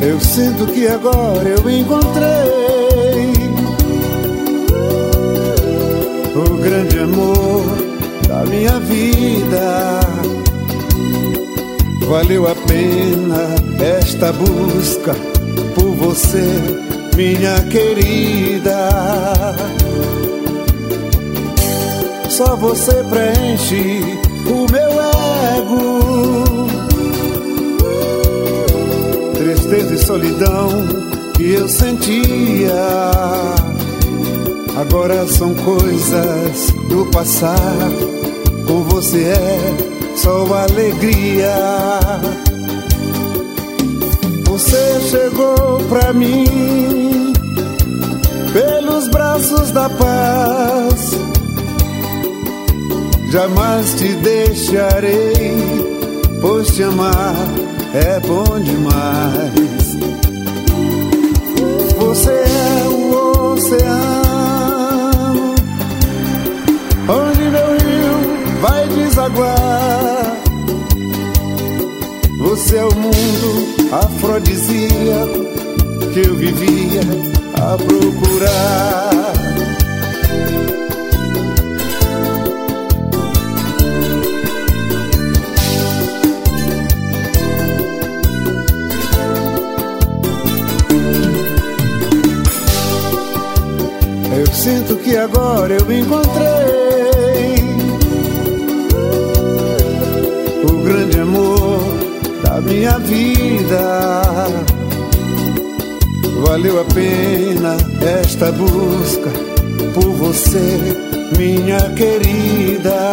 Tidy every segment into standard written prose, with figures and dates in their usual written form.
Eu sinto que agora eu encontrei o grande amor da minha vida. Valeu a pena esta busca por você, minha querida. Só você preenche o meu ego. Tristeza e solidão que eu sentia agora são coisas do passado. Com você é só alegria. Você chegou pra mim pelos braços da paz. Jamais te deixarei, pois te amar é bom demais. Você é o oceano onde meu rio vai desaguar. Você é o mundo afrodisíaco que eu vivia a procurar. Eu sinto que agora eu encontrei o grande amor da minha vida. Valeu a pena esta busca por você, minha querida.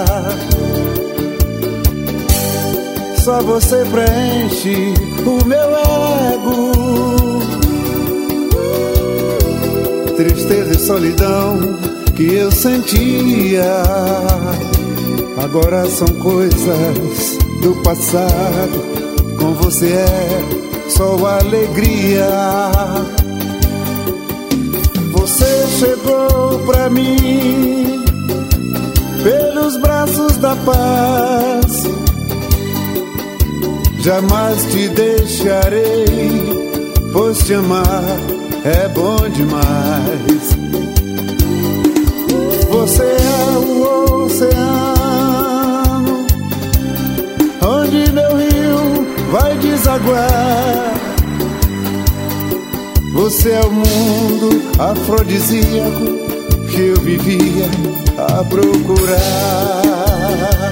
Só você preenche o meu ego. Tristeza e solidão que eu sentia agora são coisas do passado. Com você é só alegria. Você chegou pra mim pelos braços da paz. Jamais te deixarei, pois te amar é bom demais. Você é o oceano onde meu rio vai desaguar. Você é o mundo afrodisíaco que eu vivia a procurar.